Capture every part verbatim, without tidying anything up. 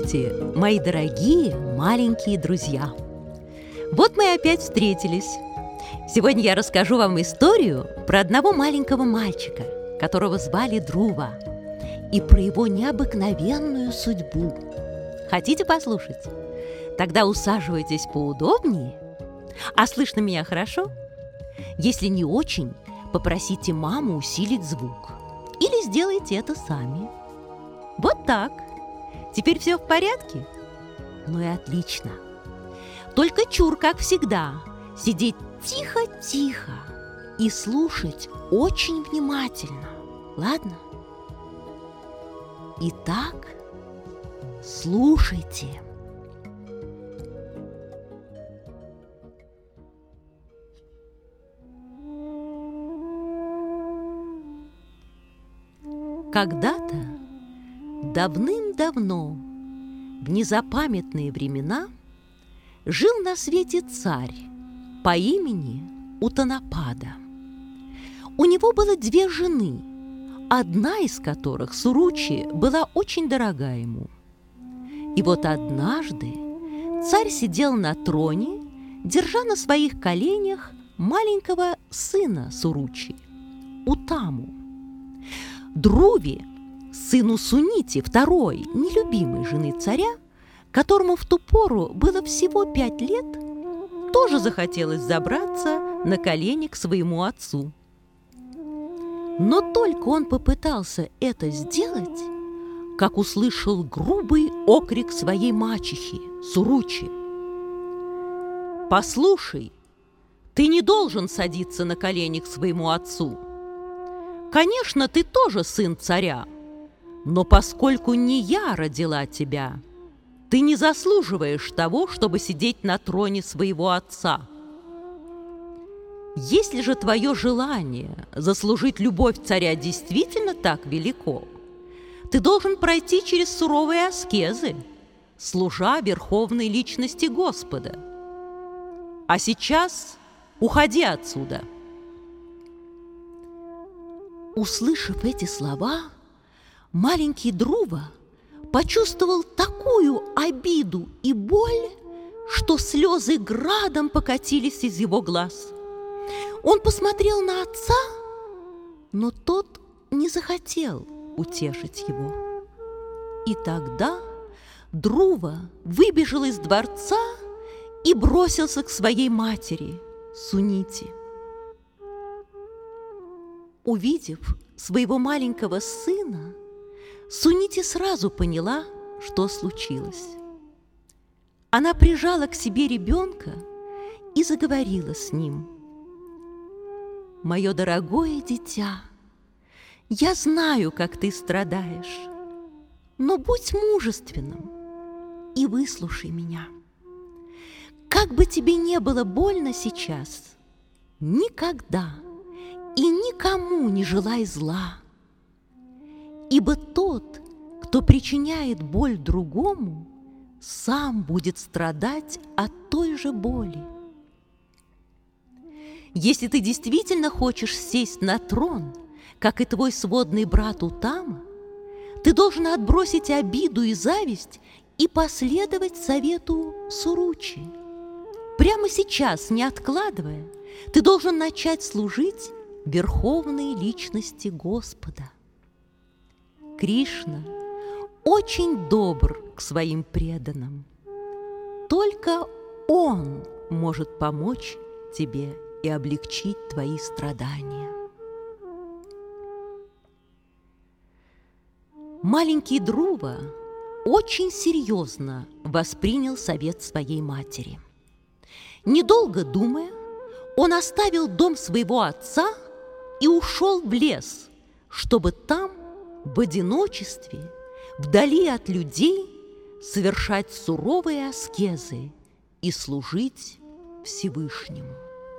Здравствуйте, мои дорогие маленькие друзья! Вот мы опять встретились. Сегодня я расскажу вам историю про одного маленького мальчика, которого звали Друва, и про его необыкновенную судьбу. Хотите послушать? Тогда усаживайтесь поудобнее. А слышно меня хорошо? Если не очень, попросите маму усилить звук. Или сделайте это сами. Вот так. Теперь все в порядке? Ну и отлично. Только чур, как всегда, сидеть тихо-тихо и слушать очень внимательно. Ладно? Итак, слушайте. Когда-то, давным-давно, в незапамятные времена, жил на свете царь по имени Утанапада. У него было две жены, одна из которых, Суручи, была очень дорога ему. И вот однажды царь сидел на троне, держа на своих коленях маленького сына Суручи, Утаму. Друве, сыну Сунити, второй, нелюбимой жены царя, которому в ту пору было всего пять лет, тоже захотелось забраться на колени к своему отцу. Но только он попытался это сделать, как услышал грубый окрик своей мачехи, Суручи. «Послушай, ты не должен садиться на колени к своему отцу. Конечно, ты тоже сын царя, но поскольку не я родила тебя, ты не заслуживаешь того, чтобы сидеть на троне своего отца. Если же твое желание заслужить любовь царя действительно так велико, ты должен пройти через суровые аскезы, служа верховной личности Господа. А сейчас уходи отсюда». Услышав эти слова, маленький Друва почувствовал такую обиду и боль, что слезы градом покатились из его глаз. Он посмотрел на отца, но тот не захотел утешить его. И тогда Друва выбежал из дворца и бросился к своей матери, Сунити. Увидев своего маленького сына, Сунити сразу поняла, что случилось. Она прижала к себе ребенка и заговорила с ним. «Мое дорогое дитя, я знаю, как ты страдаешь, но будь мужественным и выслушай меня. Как бы тебе не было больно сейчас, никогда и никому не желай зла, ибо тот, кто причиняет боль другому, сам будет страдать от той же боли. Если ты действительно хочешь сесть на трон, как и твой сводный брат Утама, ты должен отбросить обиду и зависть и последовать совету Суручи. Прямо сейчас, не откладывая, ты должен начать служить верховной личности Господа. Кришна очень добр к своим преданным. Только Он может помочь тебе и облегчить твои страдания. Маленький Друва очень серьезно воспринял совет своей матери. Недолго думая, он оставил дом своего отца и ушел в лес, чтобы там, в одиночестве, вдали от людей, совершать суровые аскезы и служить Всевышнему.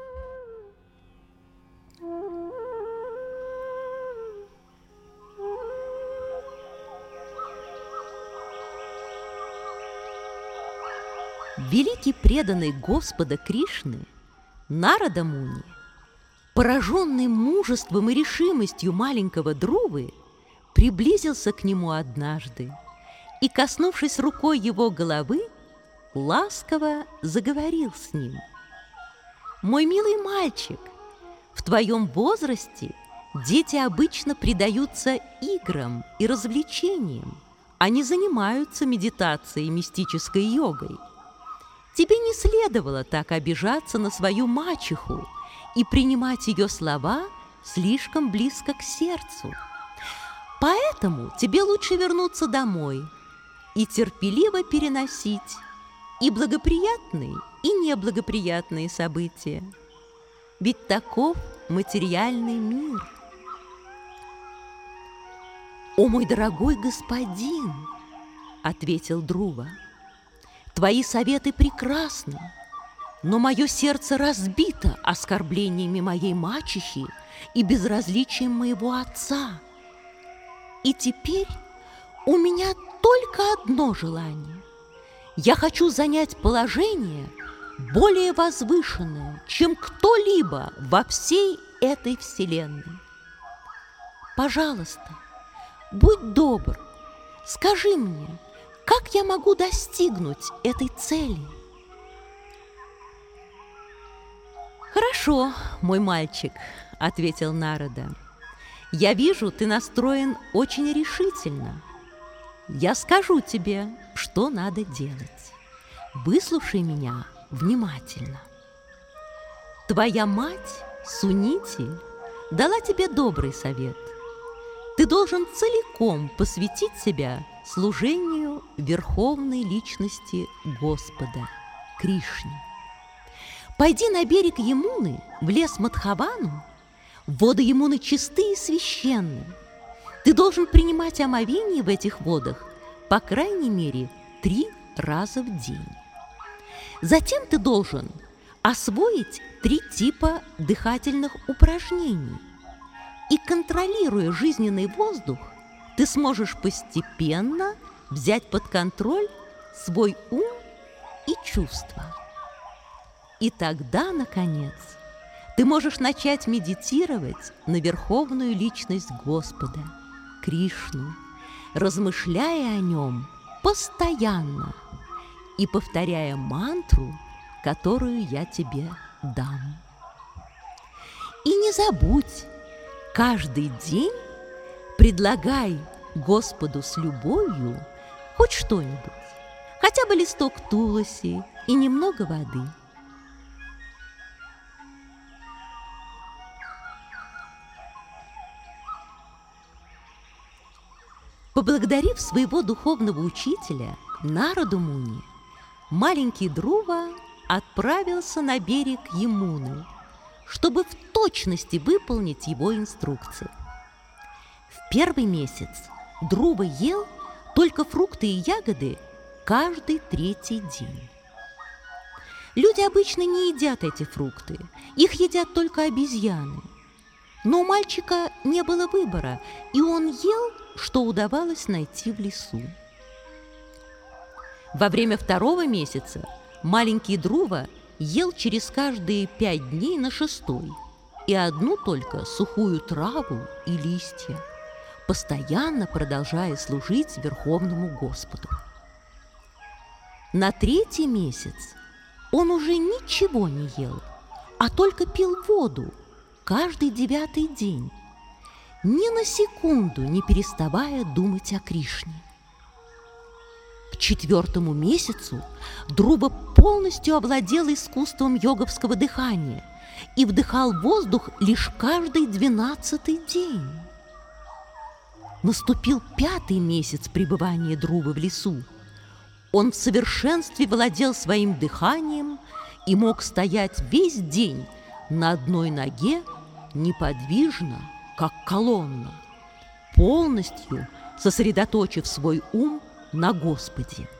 Великий преданный Господа Кришны Нарада Муни, пораженный мужеством и решимостью маленького Друвы, приблизился к нему однажды и, коснувшись рукой его головы, ласково заговорил с ним. «Мой милый мальчик, в твоем возрасте дети обычно предаются играм и развлечениям, а не занимаются медитацией и мистической йогой. Тебе не следовало так обижаться на свою мачеху и принимать ее слова слишком близко к сердцу. Поэтому тебе лучше вернуться домой и терпеливо переносить и благоприятные, и неблагоприятные события. Ведь таков материальный мир». «О, мой дорогой господин!» — ответил Друва. «Твои советы прекрасны, но мое сердце разбито оскорблениями моей мачехи и безразличием моего отца. И теперь у меня только одно желание. Я хочу занять положение более возвышенное, чем кто-либо во всей этой вселенной. Пожалуйста, будь добр, скажи мне, как я могу достигнуть этой цели?» «Хорошо, мой мальчик», — ответил Нарада. «Я вижу, ты настроен очень решительно. Я скажу тебе, что надо делать. Выслушай меня внимательно. Твоя мать, Сунити, дала тебе добрый совет. Ты должен целиком посвятить себя служению верховной личности Господа, Кришне. Пойди на берег Ямуны, в лес Мадхавану. Воды Ямуны чистые и священные. Ты должен принимать омовение в этих водах по крайней мере три раза в день. Затем ты должен освоить три типа дыхательных упражнений. И, контролируя жизненный воздух, ты сможешь постепенно взять под контроль свой ум и чувства. И тогда, наконец, ты можешь начать медитировать на верховную личность Господа, Кришну, размышляя о нем постоянно и повторяя мантру, которую я тебе дам. И не забудь, каждый день предлагай Господу с любовью хоть что-нибудь, хотя бы листок туласи и немного воды. Поблагодарив своего духовного учителя Нараду Муни, маленький Друва отправился на берег Ямуны, чтобы в точности выполнить его инструкции. В первый месяц Друва ел только фрукты и ягоды каждый третий день. Люди обычно не едят эти фрукты, их едят только обезьяны. Но у мальчика не было выбора, и он ел, что удавалось найти в лесу. Во время второго месяца маленький Друва ел через каждые пять дней на шестой и одну только сухую траву и листья, постоянно продолжая служить Верховному Господу. На третий месяц он уже ничего не ел, а только пил воду каждый девятый день, ни на секунду не переставая думать о Кришне. К четвертому месяцу Друва полностью овладел искусством йоговского дыхания и вдыхал воздух лишь каждый двенадцатый день. Наступил пятый месяц пребывания Друвы в лесу. Он в совершенстве владел своим дыханием и мог стоять весь день на одной ноге неподвижно, как колонна, полностью сосредоточив свой ум на Господе.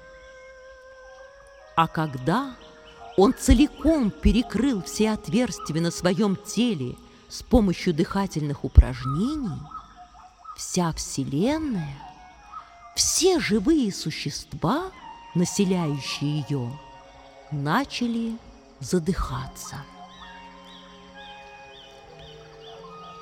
А когда он целиком перекрыл все отверстия на своем теле с помощью дыхательных упражнений, вся Вселенная, все живые существа, населяющие ее, начали задыхаться.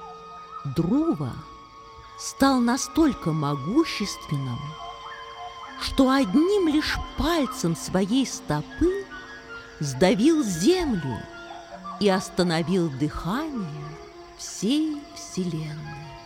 Друва стал настолько могущественным, что одним лишь пальцем своей стопы сдавил землю и остановил дыхание всей вселенной.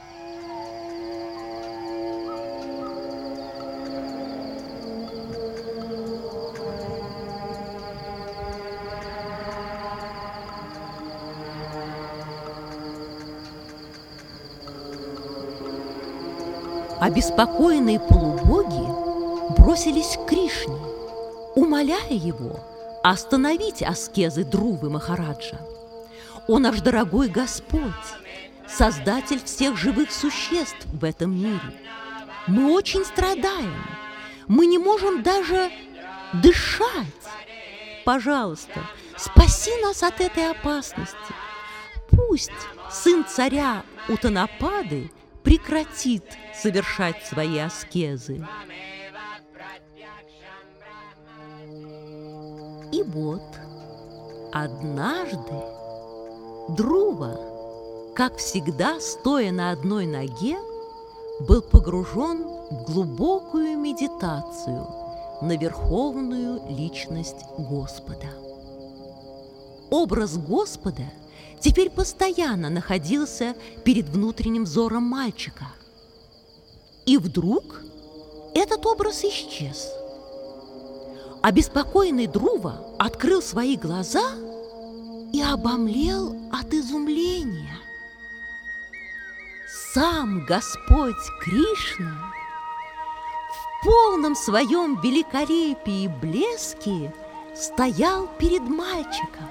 Обеспокоенные полубоги бросились к Кришне, умоляя его остановить аскезы Друвы Махараджа. «О наш дорогой Господь, Создатель всех живых существ в этом мире! Мы очень страдаем, мы не можем даже дышать. Пожалуйста, спаси нас от этой опасности. Пусть сын царя Утанапады прекратит совершать свои аскезы». И вот однажды Друва, как всегда, стоя на одной ноге, был погружен в глубокую медитацию на верховную личность Господа. Образ Господа теперь постоянно находился перед внутренним взором мальчика. И вдруг этот образ исчез. Обеспокоенный Друва открыл свои глаза и обомлел от изумления. Сам Господь Кришна в полном своем великолепии и блеске стоял перед мальчиком.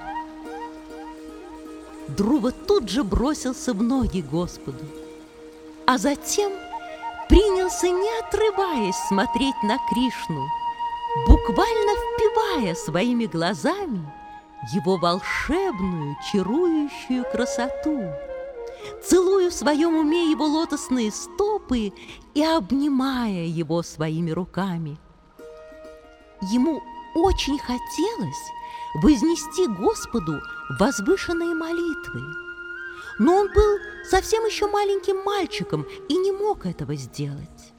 Друва тут же бросился в ноги Господу, а затем принялся, не отрываясь, смотреть на Кришну, буквально впивая своими глазами его волшебную, чарующую красоту, целуя в своем уме его лотосные стопы и обнимая его своими руками. Ему очень хотелось вознести Господу возвышенные молитвы, но он был совсем еще маленьким мальчиком и не мог этого сделать.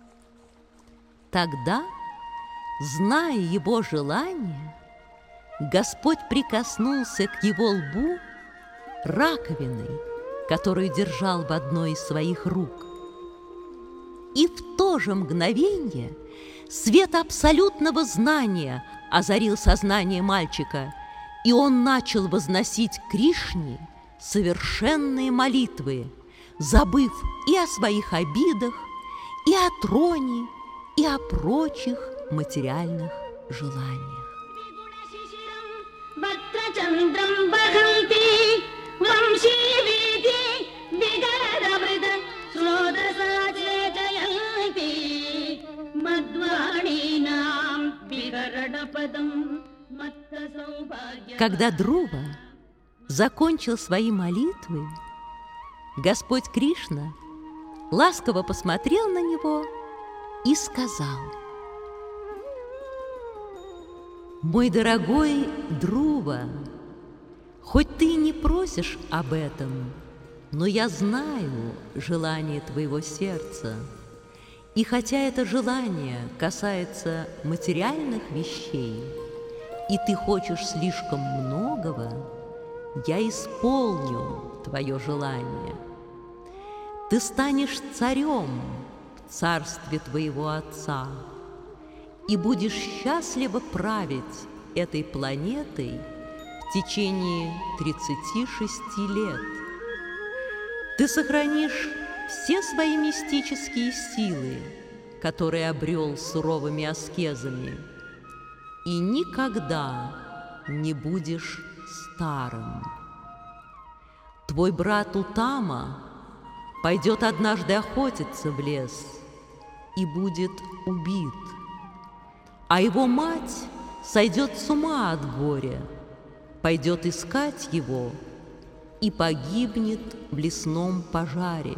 Тогда, зная его желание, Господь прикоснулся к его лбу раковиной, которую держал в одной из своих рук. И в то же мгновение свет абсолютного знания озарил сознание мальчика, и он начал возносить Кришне совершенные молитвы, забыв и о своих обидах, и о троне, и о прочих материальных желаниях. Когда Друва закончил свои молитвы, Господь Кришна ласково посмотрел на него и сказал: «Мой дорогой Друва, хоть ты и не просишь об этом, но я знаю желание твоего сердца, и хотя это желание касается материальных вещей, и ты хочешь слишком многого, я исполню твое желание. Ты станешь царем в царстве твоего отца и будешь счастливо править этой планетой в течение тридцати шести лет. Ты сохранишь все свои мистические силы, которые обрел суровыми аскезами, и никогда не будешь старым. Твой брат Утама пойдет однажды охотиться в лес и будет убит, а его мать сойдет с ума от горя, пойдет искать его и погибнет в лесном пожаре.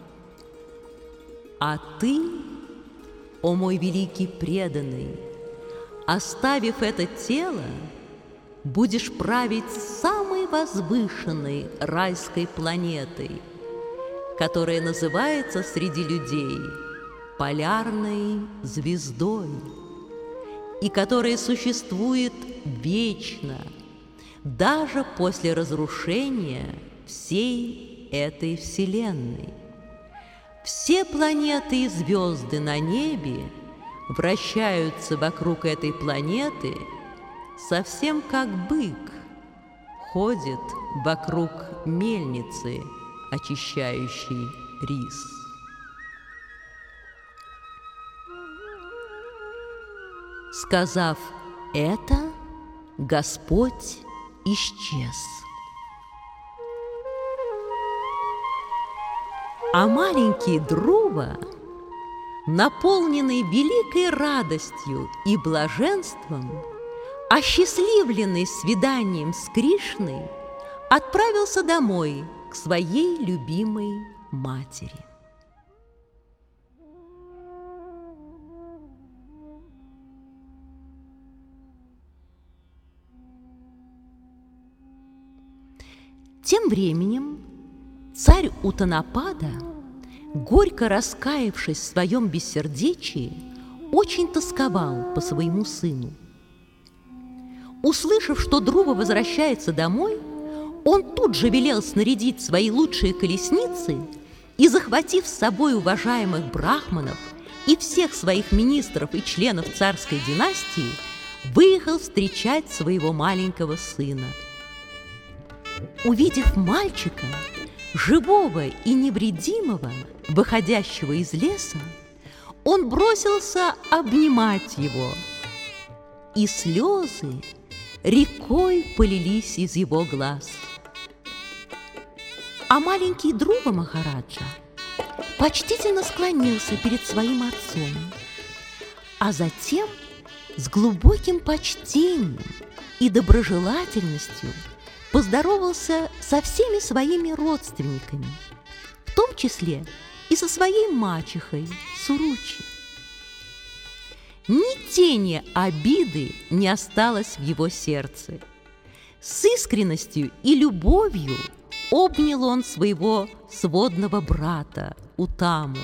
А ты, о мой великий преданный, оставив это тело, будешь править самой возвышенной райской планетой, которая называется среди людей полярной звездой, и которая существует вечно, даже после разрушения всей этой Вселенной. Все планеты и звезды на небе вращаются вокруг этой планеты, совсем как бык ходит вокруг мельницы, очищающей рис. Сказав это, Господь исчез. А маленький Друва, наполненный великой радостью и блаженством, осчастливленный свиданием с Кришной, отправился домой к своей любимой матери. Тем временем царь Утанапада, горько раскаявшись в своем бессердечии, очень тосковал по своему сыну. Услышав, что Друва возвращается домой, он тут же велел снарядить свои лучшие колесницы и, захватив с собой уважаемых брахманов и всех своих министров и членов царской династии, выехал встречать своего маленького сына. Увидев мальчика, живого и невредимого, выходящего из леса, он бросился обнимать его, и слезы рекой полились из его глаз. А маленький Друва Махараджа почтительно склонился перед своим отцом, а затем с глубоким почтением и доброжелательностью поздоровался со всеми своими родственниками, в том числе и со своей мачехой Суручи. Ни тени обиды не осталось в его сердце. С искренностью и любовью обнял он своего сводного брата Утаму.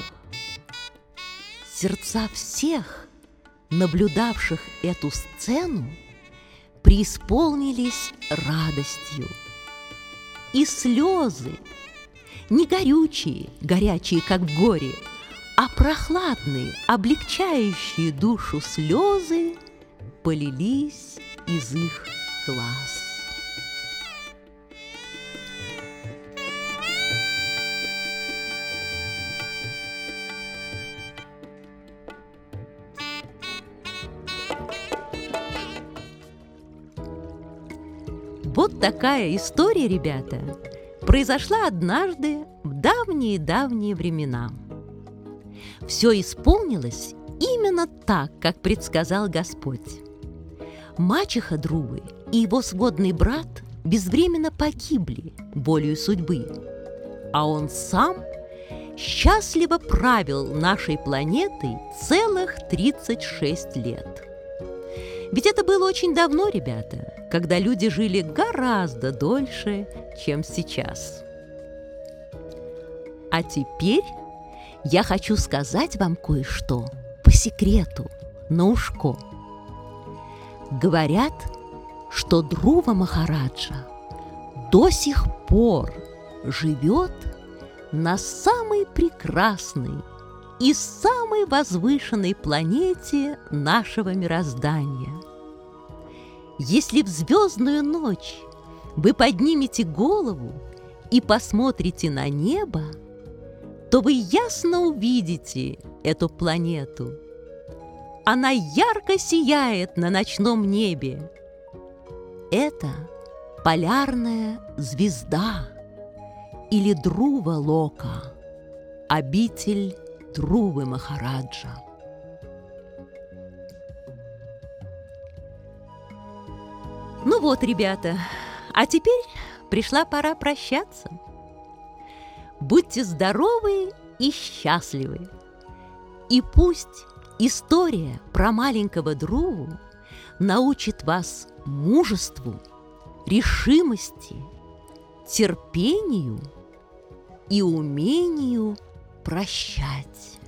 Сердца всех, наблюдавших эту сцену, преисполнились радостью, и слезы, не горючие, горячие, как в горе, а прохладные, облегчающие душу слезы полились из их глаз. Вот такая история, ребята, произошла однажды в давние-давние времена. Все исполнилось именно так, как предсказал Господь. Мачеха Друвы и его сводный брат безвременно погибли волею судьбы, а он сам счастливо правил нашей планетой целых тридцать шесть лет. Ведь это было очень давно, ребята, когда люди жили гораздо дольше, чем сейчас. А теперь я хочу сказать вам кое-что по секрету, на ушко. Говорят, что Друва Махараджа до сих пор живет на самой прекрасной и самой возвышенной планете нашего мироздания. Если в звездную ночь вы поднимете голову и посмотрите на небо, то вы ясно увидите эту планету. Она ярко сияет на ночном небе. Это полярная звезда или Друва Лока, обитель Друвы Махараджа. Ну вот, ребята, а теперь пришла пора прощаться. Будьте здоровы и счастливы. И пусть история про маленького Друву научит вас мужеству, решимости, терпению и умению прощать.